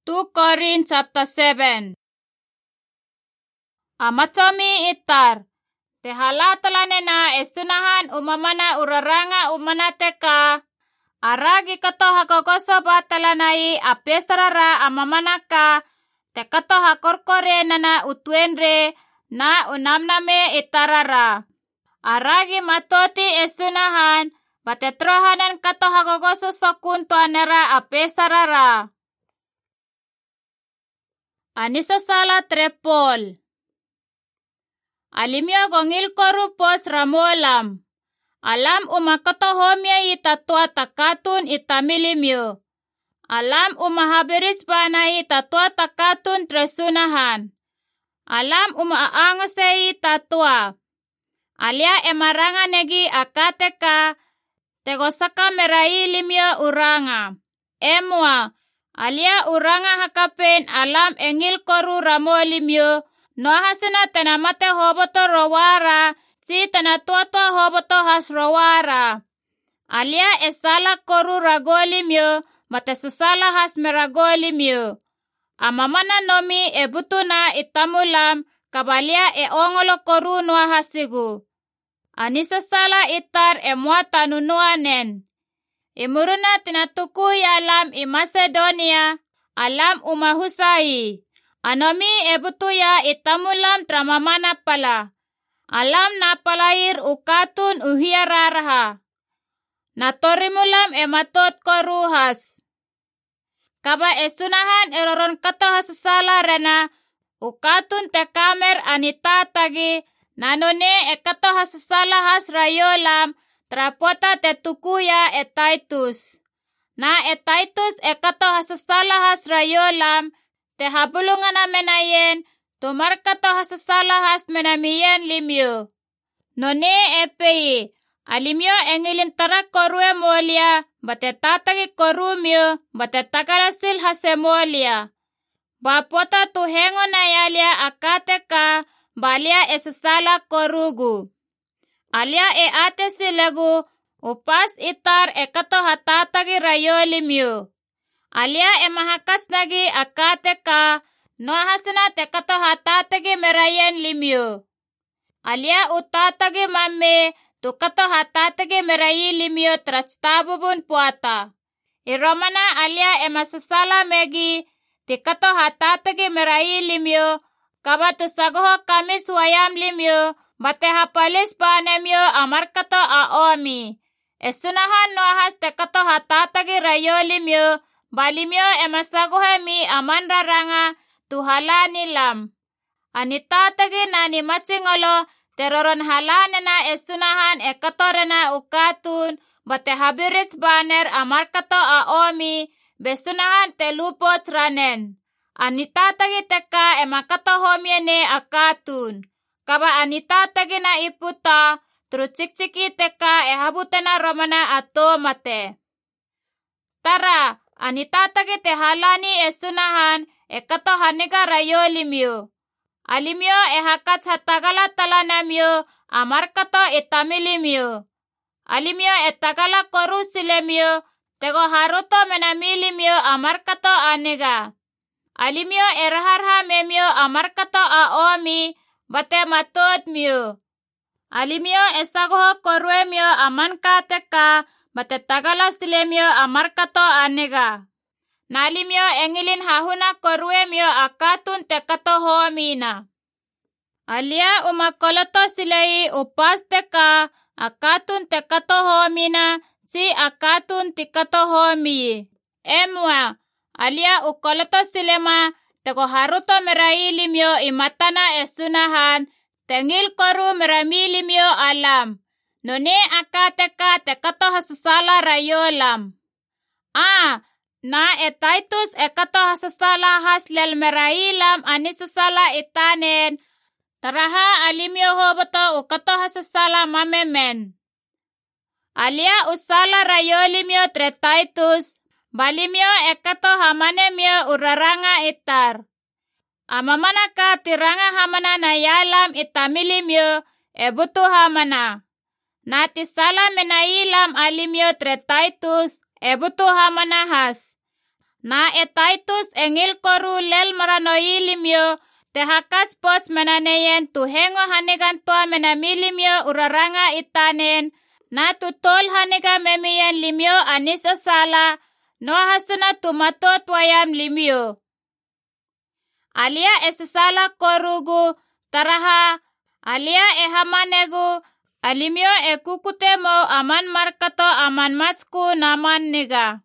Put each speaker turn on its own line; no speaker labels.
2 Korin chapter 7. Amatomi itar. Te halatalane na esunahan umamana uraranga umanateka. Aragi kato hakokoso batalanai apesarara amamanaka. Te kato hakorkore nana utuenre na unamname itarara. Aragi matoti esunahan batetrohanan kato hakokoso sokunto anera apesarara. Anisa sala trepol. Alimio gongil koru pos ramolam. Alam umakato homia itatua takatun itamilimio. Alam umahaberis bana itatua takatun tresunahan. Alam umaangase itatua. Alia emaranga negi akateka. Tegosaka merai limio uranga. Emwa. Alia uranga hakapen alam engil koru ramolimio. Nohasina tenamate hoboto rowara. Si tenatuato hoboto has rowara. Alia esala koru ragolimio. Matesasala has meragolimio. Amamana nomi ebutuna itamulam. Kabalia ongolo koru nohasigu. Anisasala itar emwata nunuanen. Imuruna tinatukuy alam i Macedonia, alam umahusai. Anomi ebutuya itamulam tramamana pala. Alam napalair ukatun uhiyararaha. Natorimulam ematot koruhas. Kaba esunahan eroron kato hasasala rena, ukatun tekamer anitatagi, nanone ekato hasasala has rayolam, trapota tetukuya etaitus. Na etaitus ekato hasasala has rayolam, te habulungana menayen, tumarkato hasasala has menamiyen limyo. None epei, alimyo engilin tarak korue molia, bate tatagi korumyo, bate takarasil hasemolia. Bapota tuhengo na yalia akateka, balia esasala korugu. Alia ate silagu, upas itar ekato hatatagi rayolimyo. Alia mahakas nagi akateka, nohasina tekato hatatagi merayen limyo. Alia utatagi mame, tukato hatatagi merayi limyo tratstabubun puata. Iromana alia masasala megi, tikato hatatagi merayi limyo, kabatu sagoho kami suayam limyo, bate hapalis panemyo amarkato aomi. Esunahan noahas tekato hatatagi rayolimyo, balimyo emasagohe mi amanraranga tuhalanilam. Anitatagi na ni matsingolo, teroron halanena esunahan ekatorena ukatun, bate habirits baner amarkato aomi, besunahan telupots ranen. Anitatagi teka emakato homiene akatun. Kaba anitatagi na iputa, trutsiksiki teka habutena romana atomate. Tara, anitatagi te halani esunahan, ekato haniga rayolimyo. Alimyo hakats hatagala talanamyo, amarkato itamilimyo. Alimyo tagala korusilemyo, tego haruto menamilimyo amarkato aniga. Alimyo raharha memyo amarkato aomi, bate matotmyo. Alimyo sagoho koruemyo amankateka, bate tagala silemyo amarkato aniga. Nalimyo engilin hahuna koruemyo akatun tekato homina. Alia umakoloto silai upas teka, akatun tekato homina, si akatun tikato homi. Emwa, alia ukoloto silema, teko haruto merailimyo imatana esunahan, tengil koru meramilimyo alam. None akateka tekato hasasala rayolam. Na etaitus ekato hasasala haslel merailam anisasala itanen. Taraha alimyo hoboto ukato hasasala mamemen. Alia usala rayolimyo tretaitus. Balimyo ekato hamanemyo uraranga itar. Amamanaka tiranga hamana na yalam itamilimyo ebutu hamana. Natisala menailam alimyo tretaitus. Ebutu hamanahas. Na Titus engil koru lel maranoi limyo, te hakas pots menaneyen tu hengo hanigan tua menamilimyo uraranga itanen, na tutol haniga memiyen limyo anisa sala, no hasuna tumatot wayam limyo. Alia esesala korugu, taraha, alia ehamanegu, alimyo ekukutemo aman markato aman matsku naman niga.